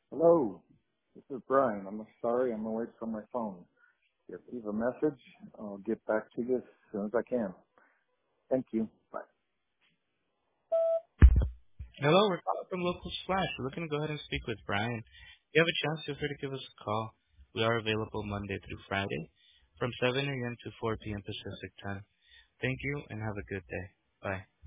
Hello, this is Brian. I'm sorry I'm away from my phone. If you leave a message, I'll get back to you as soon as I can. Thank you. Bye. Hello, we're calling from Local Splash. We're looking to go ahead and speak with Brian. If you have a chance, feel free to give us a call. We are available Monday through Friday from 7 a.m. to 4 p.m. Pacific time. Thank you and have a good day. Bye.